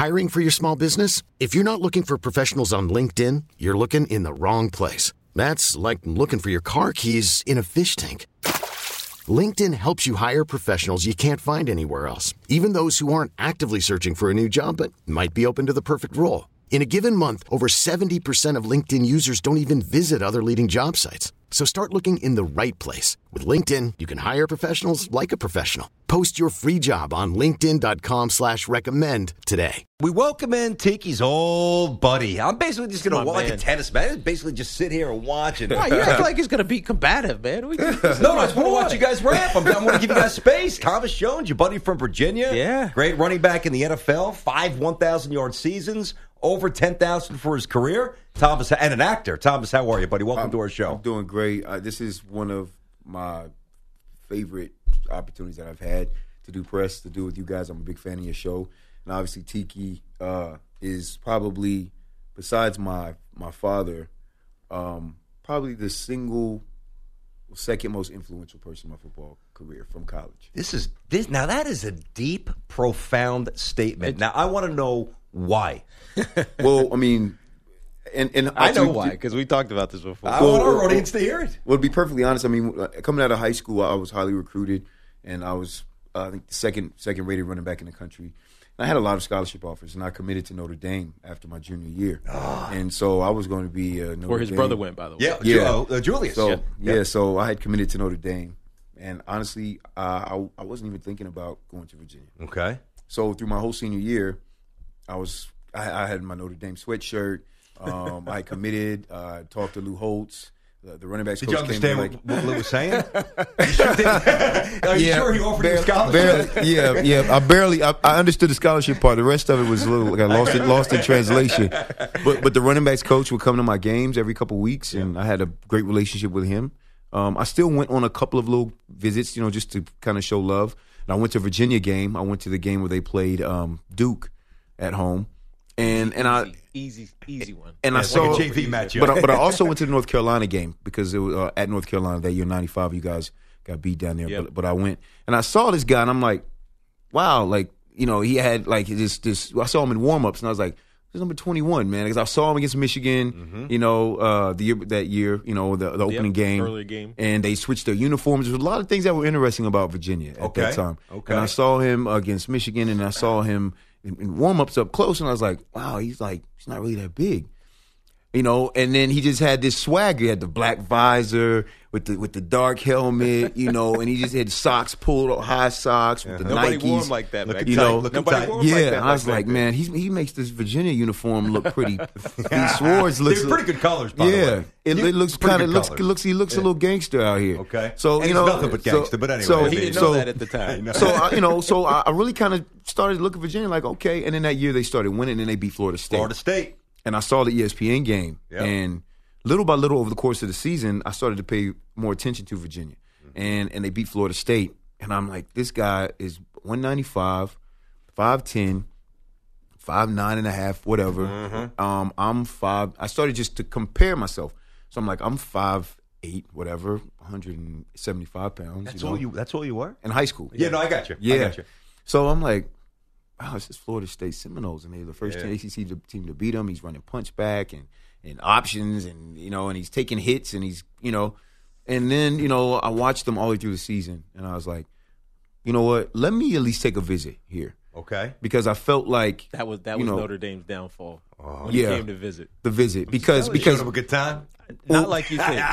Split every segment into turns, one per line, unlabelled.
Hiring for your small business? If you're not looking for professionals on LinkedIn, you're looking in the wrong place. That's like looking for your car keys in a fish tank. LinkedIn helps you hire professionals you can't find anywhere else, even those who aren't actively searching for a new job but might be open to the perfect role. In a given month, over 70% of LinkedIn users don't even visit other leading job sites. So start looking in the right place. With LinkedIn, you can hire professionals like a professional. Post your free job on linkedin.com/recommend today.
We welcome in Tiki's old buddy. I'm basically just going to watch like a tennis man. Basically just sit here and watch it.
You act like he's going to be combative, man.
No, I just want to watch you guys rap. I'm going to give you guys space. Thomas Jones, your buddy from Virginia.
Yeah.
Great running back in the NFL. 5 1,000-yard seasons. Over 10,000 for his career. Thomas, and an actor. Thomas, how are you, buddy? Welcome to our show.
I'm doing great. This is one of my favorite opportunities that I've had to do press, to do with you guys. I'm a big fan of your show. And obviously Tiki is probably, besides my father, probably the second most influential person in my football career from college.
Now that is a deep, profound statement. Now I want to know why.
Well, I mean, and
I know why, because we talked about this before.
I want our audience to hear it.
Well, to be perfectly honest, I mean, coming out of high school, I was highly recruited, and I was, I think, the second rated running back in the country. And I had a lot of scholarship offers, and I committed to Notre Dame after my junior year. And so I was going to be Notre Dame.
Where his brother went, by the way.
Yeah, Julius.
So I had committed to Notre Dame, and honestly, I wasn't even thinking about going to Virginia.
Okay.
So through my whole senior year, I had my Notre Dame sweatshirt. I committed. Talked to Lou Holtz, the running backs coach.
Did you understand what Lou was saying? Are you sure he offered you a scholarship?
Barely. I understood the scholarship part. The rest of it was a little lost in translation. But the running backs coach would come to my games every couple of weeks, and I had a great relationship with him. I still went on a couple of little visits, just to kind of show love. And I went to a Virginia game. I went to the game where they played Duke at home. And I
easy one.
And I saw
like a JV matchup.
But I also went to the North Carolina game because it was at North Carolina that year, '95. You guys got beat down there,
Yep.
but I went and I saw this guy, and I'm like, wow, like he had like this. I saw him in warm-ups, and I was like, this is number 21, man, because I saw him against Michigan, the year, the opening game,
early game,
and they switched their uniforms. There was a lot of things that were interesting about Virginia at that time.
Okay.
And I saw him against Michigan, and I saw him in warm-ups up close, and I was like, wow, he's not really that big. And then he just had this swagger. He had the black visor with the dark helmet, and he just had socks pulled up, high socks with the
Nobody
Nikes.
wore him like that.
Looking
Back
tight,
then.
looking
Nobody
tight.
wore him like that.
I was like, man, he makes this Virginia uniform look pretty. Swords looks
They're pretty good colors, by the way.
It looks
Pretty
kind of
good colors.
he looks a little gangster out here.
Okay.
So
and he's nothing but gangster, but anyway.
So
He didn't know that at the time.
So I really kind of started to look at Virginia like, okay, and then that year they started winning, and they beat Florida State. And I saw the ESPN game, and little by little over the course of the season, I started to pay more attention to Virginia, and they beat Florida State, and I'm like, this guy is 195, 5'10", 5'9" and a half, whatever. I'm 5. I started just to compare myself, so I'm like, I'm 5'8", whatever, 175 pounds.
That's all you were
in high school.
Yeah, no, I got you.
Yeah.
I got you.
So I'm like, wow, it's just Florida State Seminoles, and they're the first ACC team to beat them. He's running punch back and options, and and he's taking hits, and he's and then I watched them all the way through the season, and I was like, you know what? Let me at least take a visit here.
Okay.
Because I felt like
that was Notre Dame's downfall when he came to visit.
The visit because
showed him a good time.
Not like you think.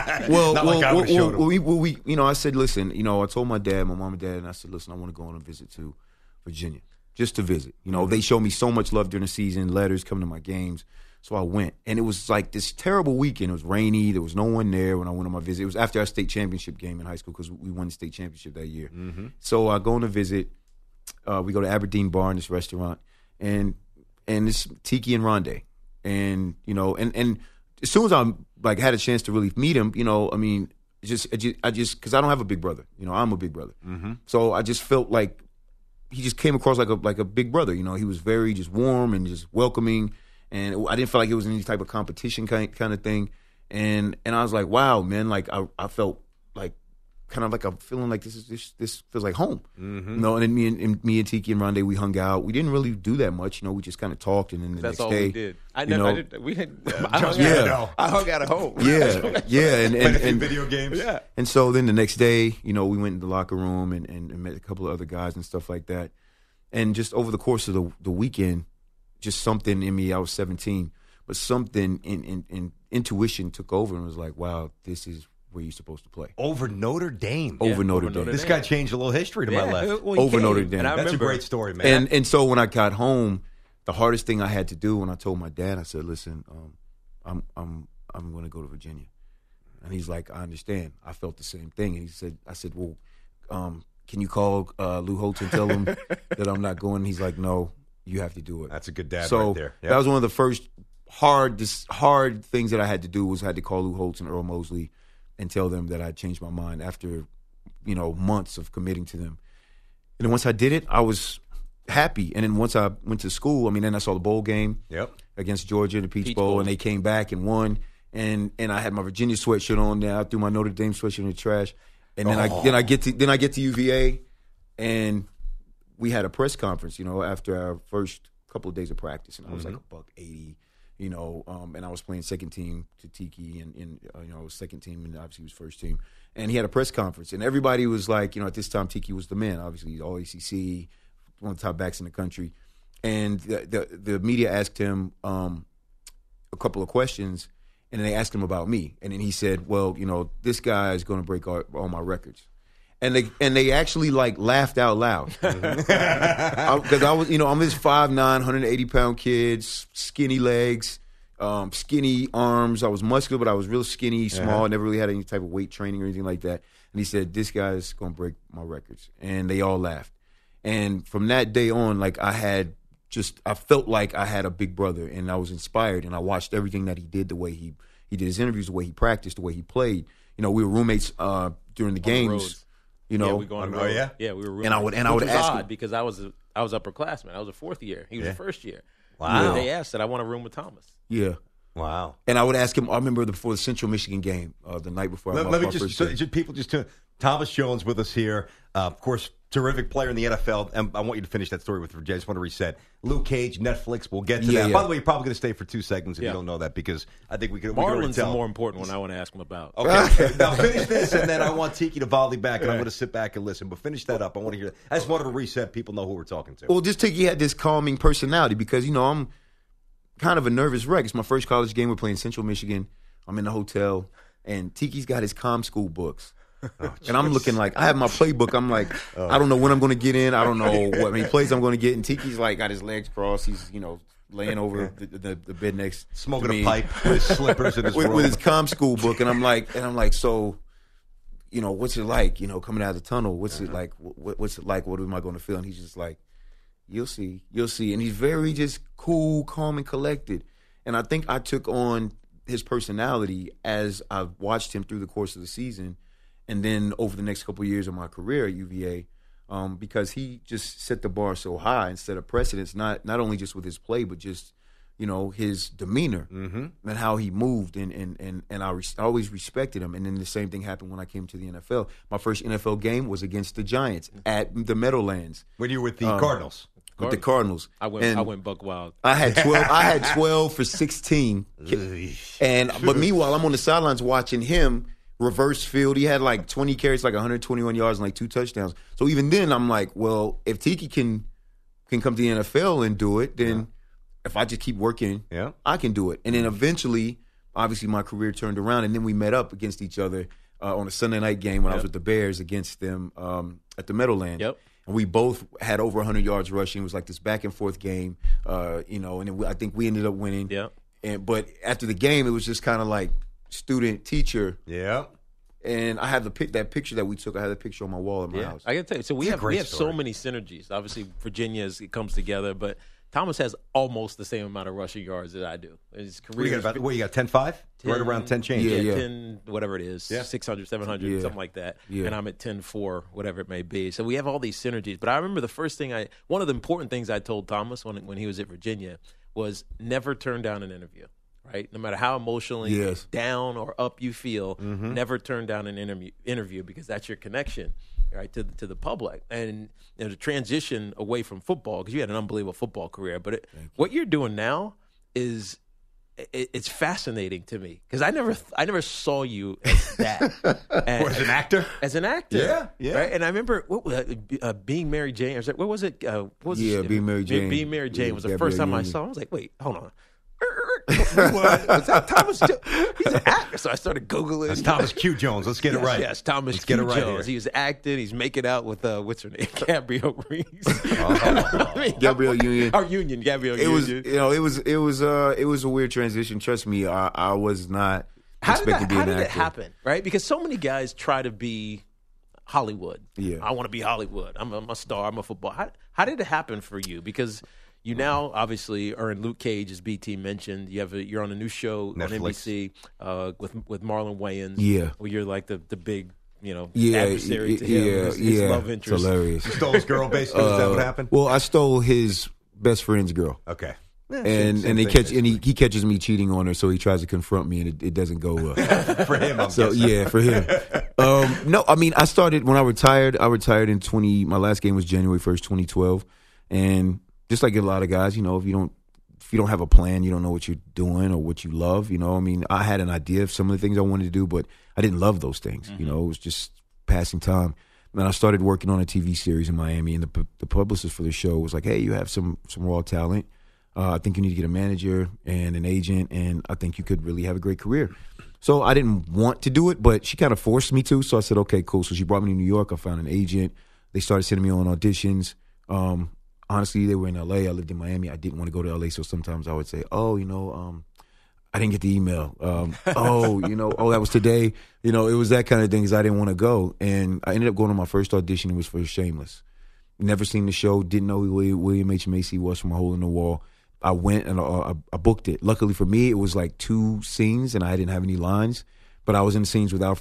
I said, listen, I told my mom and dad, and I said, listen, I want to go on a visit to Virginia, just to visit. They showed me so much love during the season, letters coming to my games. So I went, and it was like this terrible weekend. It was rainy. There was no one there when I went on my visit. It was after our state championship game in high school because we won the state championship that year. So I go on a visit. We go to Aberdeen Bar in this restaurant, and it's Tiki and Rondé. And, and as soon as I had a chance to really meet him, because I don't have a big brother. I'm a big brother. So I just felt like he just came across like a big brother. He was very just warm and just welcoming. And I didn't feel like it was any type of competition kind of thing. And I was like, wow, man, like I felt like kind of like I'm feeling like this feels like home. You know, and then me and Tiki and Rondé, we hung out. We didn't really do that much. You know, we just kind of talked, and then the
That's
next
all
day,
we did.
I hung
out at home.
Yeah, and
video games.
Yeah.
And so then the next day, you know, we went in the locker room and met a couple of other guys and stuff like that. And just over the course of the weekend, just something in me, I was 17, but something in intuition took over and was like, wow, this is where you're supposed to play.
Over Notre Dame.
Over Notre Dame.
This guy changed a little history to my left.
Well,
over Notre Dame.
That's a great story, man.
And so when I got home, the hardest thing I had to do when I told my dad, I said, listen, I'm going to go to Virginia. And he's like, I understand. I felt the same thing. And I said, well, can you call Lou Holtz and tell him that I'm not going? He's like, no, you have to do it.
That's a good dad
so
right there. Yep.
That was one of the first hard things that I had to do was I had to call Lou Holtz and Earl Mosley and tell them that I changed my mind after, you know, months of committing to them. And then once I did it, I was happy. And then once I went to school, I mean, then I saw the bowl game against Georgia, the Peach Bowl, and they came back and won. And I had my Virginia sweatshirt on there. I threw my Notre Dame sweatshirt in the trash. And then I get to UVA, and we had a press conference, you know, after our first couple of days of practice, and I was like $180, you know, and I was playing second team to Tiki, and you know, I was second team, and obviously he was first team. And he had a press conference, and everybody was like, you know, at this time Tiki was the man, obviously he's all ACC, one of the top backs in the country, and the media asked him a couple of questions. And then they asked him about me, and then he said, "Well, you know, this guy is going to break all my records," and they actually like laughed out loud because I was, you know, I'm this 5'9", 180-pound kid, skinny legs, skinny arms. I was muscular, but I was real skinny, small. I never really had any type of weight training or anything like that. And he said, "This guy is going to break my records," and they all laughed. And from that day on, like I felt like I had a big brother, and I was inspired, and I watched everything that he did, the way he did his interviews, the way he practiced, the way he played. You know, we were roommates during the games. You know,
we go on the road. Yeah, we were roommates.
And I would ask him,
because I was upperclassman. I was a fourth year. He was a first year.
Wow.
They asked that I want to room with Thomas.
Yeah.
Wow.
And I would ask him. I remember before the Central Michigan game, the night before.
Let me people just tune. Thomas Jones with us here. Of course, terrific player in the NFL. And I want you to finish that story with Virginia. I just want to reset. Luke Cage, Netflix. We'll get to that.
Yeah.
By the way, you're probably going to stay for 2 seconds if you don't know that, because I think we can.
Marlon's the more important one I want to ask him about.
Okay. Now finish this, and then I want Tiki to volley back, and I'm going to sit back and listen. But finish that up. I want to hear that. I just wanted to reset. People know who we're talking to.
Well, just Tiki had this calming personality because, you know, I'm kind of a nervous wreck. It's my first college game. We're playing Central Michigan. I'm in the hotel, and Tiki's got his comm school books. And I'm looking like, I have my playbook. I'm like, I don't know when I'm going to get in. I don't know what many plays I'm going to get. And Tiki's like got his legs crossed. He's, you know, laying over the bed next
smoking
to me,
a pipe with his slippers and his
with his comm school book. And I'm like, so, you know, what's it like? You know, coming out of the tunnel, what's it like? What's it like? What am I going to feel? And he's just like, you'll see. And he's very just cool, calm, and collected. And I think I took on his personality as I watched him through the course of the season. And then over the next couple of years of my career at UVA, because he just set the bar so high and set a precedence, not only just with his play, but just, you know, his demeanor and how he moved. And I always respected him. And then the same thing happened when I came to the NFL. My first NFL game was against the Giants at the Meadowlands.
When you were with the Cardinals.
With the Cardinals.
I went buck wild.
I had 12 for 16. But meanwhile, I'm on the sidelines watching him reverse field. He had like 20 carries, like 121 yards and like 2 touchdowns. So even then, I'm like, well, if Tiki can come to the NFL and do it, then if I just keep working, I can do it. And then eventually, obviously, my career turned around, and then we met up against each other on a Sunday night game when I was with the Bears against them at the Meadowlands. And we both had over 100 yards rushing. It was like this back and forth game, you know, and then I think we ended up winning. But after the game, it was just kind of like student teacher. And I have that picture that we took. I have that picture on my wall in my house.
I got to tell you, so we have so many synergies. Obviously, Virginia it comes together, but Thomas has almost the same amount of rushing yards that I do. His career
you got 10.5? Right around 10 change.
Yeah.
10, whatever it is, 600, 700, something like that. And I'm at 10.4, whatever it may be. So we have all these synergies. But I remember one of the important things I told Thomas when he was at Virginia was never turn down an interview. right? No matter how emotionally
Yes.
down or up you feel, never turn down an interview because that's your connection, right, to the public. And the transition away from football, because you had an unbelievable football career, but what you're doing now is it's fascinating to me because I never saw you as that.
As an actor?
As an actor.
Yeah, yeah.
Right? And I remember Being Mary Jane. What was it?
Being Mary Jane.
Being Mary Jane
Yeah,
was the
Gabrielle
first time I
Union.
saw him. I was like, wait, hold on. Was that Thomas Jones? He's an actor. So I started Googling.
That's Thomas Q. Jones. Let's get it right.
Yes, Thomas
Let's
Q.
get it right
Jones.
here.
He was acting. He's making out with, what's her name? Gabrielle Reese.
Gabrielle Union.
Our Union, Gabrielle
It was,
Union.
it was a weird transition. Trust me, I was not expecting to be an actor.
How did it happen, right? Because so many guys try to be Hollywood.
Yeah.
I want to be Hollywood. I'm a star. I'm a football. How did it happen for you? Because you now obviously are in Luke Cage, as BT mentioned. You're on a new show
Netflix.
on NBC with Marlon Wayans.
Yeah.
Where you're like the big, adversary to
yeah,
him. His love
It's
interest.
hilarious.
You stole his girl, basically. Is that what happened?
Well, I stole his best friend's girl.
Okay.
And he catches me cheating on her, so he tries to confront me, and it doesn't go well.
For him, I'm
So
guessing.
yeah, for him. No, I mean, I started when I retired. I retired in my last game was January 1st, 2012, and just like a lot of guys, if you don't have a plan, you don't know what you're doing or what you love. I mean, I had an idea of some of the things I wanted to do, but I didn't love those things. It was just passing time. And I started working on a TV series in Miami, and the publicist for the show was like, "Hey, you have some raw talent. I think you need to get a manager and an agent, and I think you could really have a great career." So I didn't want to do it, but she kind of forced me to. So I said, "Okay, cool." So she brought me to New York. I found an agent. They started sending me on auditions. Honestly, they were in LA. I lived in Miami. I didn't want to go to LA, so sometimes I would say, "Oh, I didn't get the email. That was today." It was that kind of thing because I didn't want to go. And I ended up going to my first audition. It was for Shameless. Never seen the show. Didn't know who William H. Macy was from A Hole in the Wall. I went and I booked it. Luckily for me, it was like 2 scenes and I didn't have any lines. But I was in the scenes with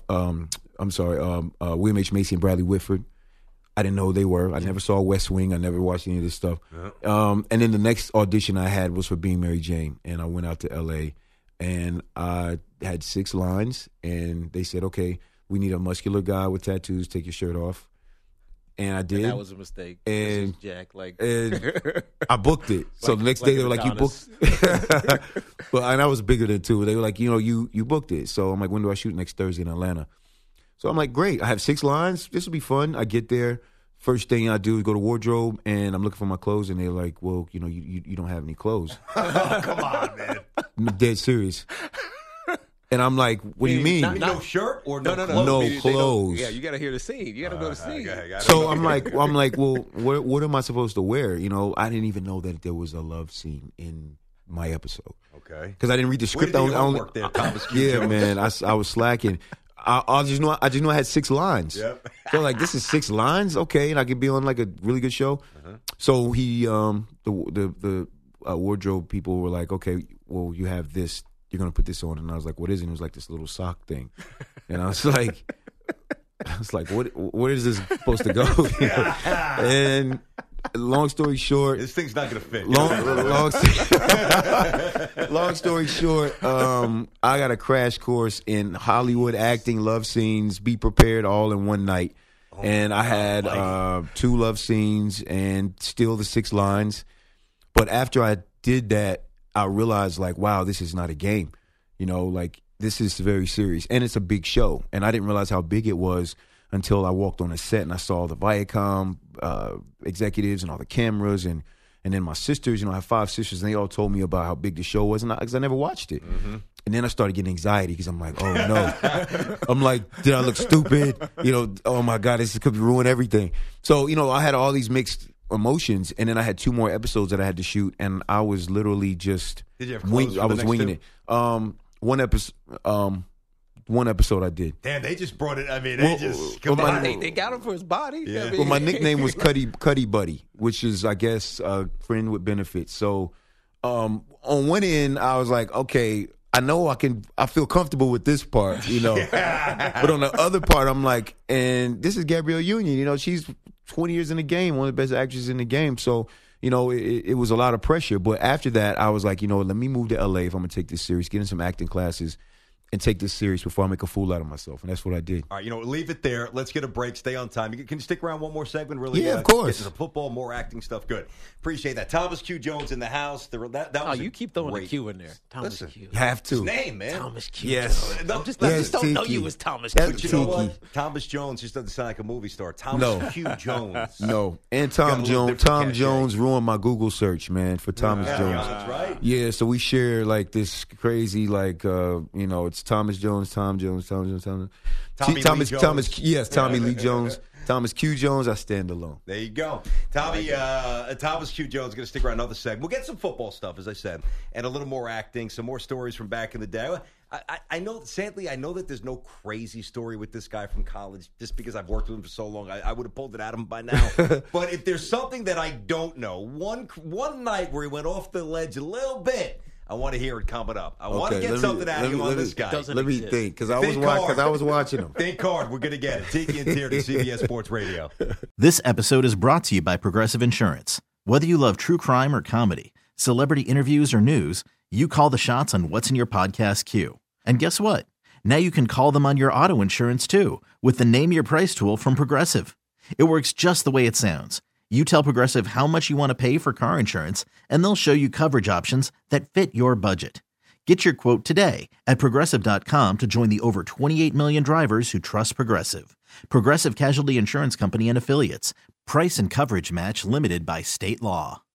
William H. Macy and Bradley Whitford. I didn't know who they were. I never saw West Wing. I never watched any of this stuff. And then the next audition I had was for Being Mary Jane. And I went out to L.A. and I had 6 lines. And they said, "Okay, we need a muscular guy with tattoos. Take your shirt off." And I did.
And that was a mistake.
And
Jack,
and I booked it. So the next day they were like, "You
Adonis.
booked." And I was bigger than 2. They were like, "You booked it." So I'm like, "When do I shoot?" "Next Thursday in Atlanta." So I'm like, "Great. I have 6 lines. This will be fun." I get there. First thing I do is go to wardrobe, and I'm looking for my clothes, and they're like, "Well, you don't have any clothes."
Oh, come on, man.
I'm dead serious. And I'm like, "What do you mean?"
No shirt or no
No.
clothes?
No
They don't-
clothes.
Yeah, you got to hear the scene. You got to know the scene.
So I'm like, "Well, what am I supposed to wear?" I didn't even know that there was a love scene in my episode.
Okay.
Because I didn't read the
Way to
script.
do your homework there, Thomas Q.
Yeah,
Jones.
man, I was slacking. I just knew I had 6 lines.
Yep.
So like, this is 6 lines, okay, and I could be on like a really good show. So he, the wardrobe people were like, "Okay, well, you have this. You're gonna put this on." And I was like, "What is it?" And it was like this little sock thing, and I was like, "What is this supposed to go?" And long story short,
This thing's not going to fit.
long story short, I got a crash course in Hollywood acting, love scenes, be prepared all in one night. And I had 2 love scenes and still the 6 lines. But after I did that, I realized, like, wow, this is not a game. This is very serious. And it's a big show. And I didn't realize how big it was until I walked on a set and I saw the Viacom executives and all the cameras and then my sisters. I have 5 sisters, and they all told me about how big the show was, because I never watched it. And then I started getting anxiety because I'm like, "Oh no!" I'm like, "Did I look stupid?" Oh my God, this could ruin everything. So I had all these mixed emotions, and then I had 2 more episodes that I had to shoot, and I was literally just
Did you have clothes for
I
the
was
next
winging
2?
it. One episode I did.
Damn, they just brought it. I mean,
Well,
they just
well,
come
my-
on.
They got him for his body.
Yeah.
I mean,
Well, my nickname was Cuddy Buddy, which is, I guess, a friend with benefits. So on one end, I was like, okay, I know I feel comfortable with this part, But on the other part, I'm like, and this is Gabrielle Union, she's 20 years in the game, one of the best actresses in the game. So, it was a lot of pressure. But after that, I was like, let me move to LA if I'm going to take this serious, get in some acting classes, and take this serious before I make a fool out of myself. And that's what I did.
All right, leave it there. Let's get a break. Stay on time. Can you stick around one more segment? Really?
Yeah, of course.
Get to the football, more acting stuff. Good. Appreciate that. Thomas Q. Jones in the house.
You keep throwing the Q in there. Thomas Q.
You have to.
His name, man.
Thomas Q.
Yes.
I just don't know you as Thomas Q.
But you know what? Thomas Jones just doesn't sound like a movie star. Thomas Q. Jones.
No. And Tom Jones ruined my Google search, man, for Thomas Jones.
That's right.
Yeah, so we share like this crazy, it's Thomas Jones, Tommy Lee Jones, Thomas Q. Jones. I stand alone.
There you go. Thomas Q. Jones is going to stick around another segment. We'll get some football stuff, as I said, and a little more acting, some more stories from back in the day. I know that there's no crazy story with this guy from college, just because I've worked with him for so long. I would have pulled it at him by now. But if there's something that I don't know, one night where he went off the ledge a little bit, I want to hear it coming up. I want to get something out of you on this guy.
Let me think, because I was watching him.
Think hard. We're going to get it. Tiki and Tierney, CBS Sports Radio.
This episode is brought to you by Progressive Insurance. Whether you love true crime or comedy, celebrity interviews or news, you call the shots on what's in your podcast queue. And guess what? Now you can call them on your auto insurance too with the Name Your Price tool from Progressive. It works just the way it sounds. You tell Progressive how much you want to pay for car insurance, and they'll show you coverage options that fit your budget. Get your quote today at Progressive.com to join the over 28 million drivers who trust Progressive. Progressive Casualty Insurance Company and Affiliates. Price and coverage match limited by state law.